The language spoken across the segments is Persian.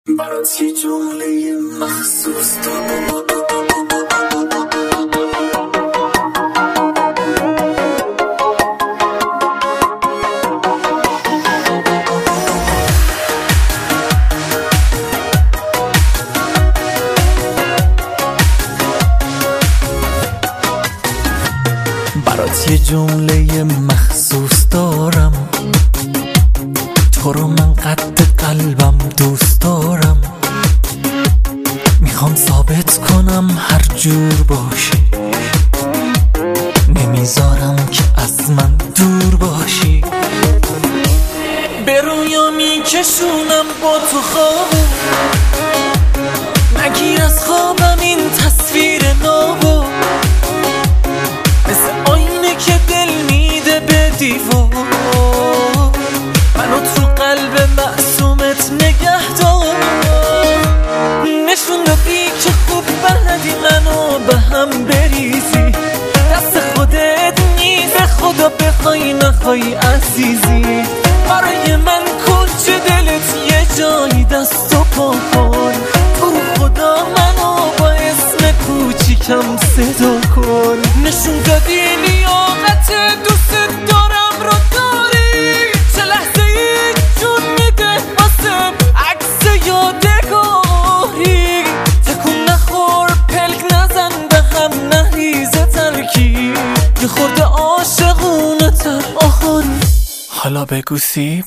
برات یه جمله مخصوص دارم. برات یه جمله مخصوص دارم، تو رو من قد قلبم دوست دارم. میخوام ثابت کنم هر جور باشی، نمیذارم که از من دور باشی. به رویا میکشونم با تو خوابو، نگیر از خوابم این تصویر نابو، مثل آینه که دل میده به دیوار. منو تو قلب معصومت نگه دار، نشون دادی که خوب بلدی منو به هم بریزی. دست خودت نیست، به خدا بخوای نخوای عزیزی. برای من کلچه دلت یه جایی دست و پا کن، تو خدا منو با اسم کوچیکم صدا کن. نشون دادی لیاقت دوست دارم رو داری، چه لحظه ای جون میده واسم عکس یادگاری. تکون نخور پلک نزن به هم نریزه ترکیب، یه خورده عاشقونه تر. آهان حالا بگو سیب.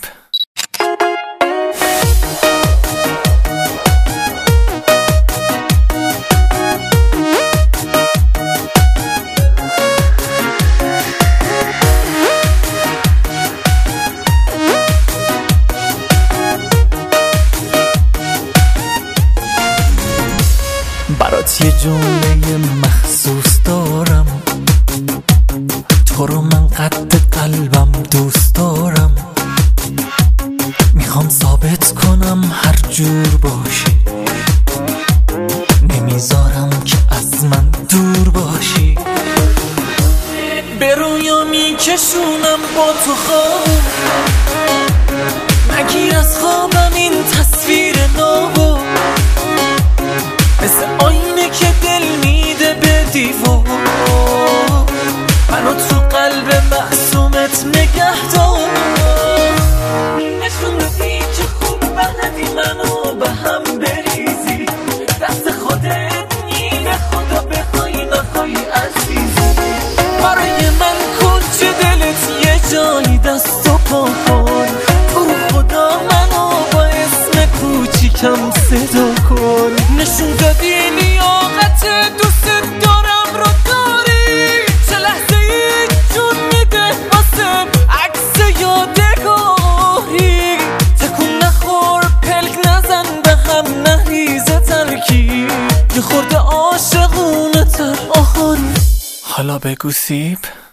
برات یه جمله مخصوص دارم، تو رو من قد قلبم دوست دارم. میخوام ثابت کنم هر جور باشی، نمیذارم که از من دور باشی. به رویا میکشونم با تو خواب، نگیر از خوابم این تصویر نابو، مثل آینه که دل میده به دیوار. منو تو قلب معصومت نگه دار، نشون دادی که خوب بلدی منو به هم بریزی. دست خودت نی، به خدا بخوای نخوای عزیزی. برای من کلچه دلت یه جایی دست و پا کن، تو خدا منو با اسم کوچیکم صدا کن. نشون دادی لیاقت دوست دارم رو داری، چه لحظه ای جون میده واسم عکس یادگاری. تکون نخور پلک نزن به هم نریزه ترکیب، یه خورده عاشقونه تر. آهان حالا بگو سیب.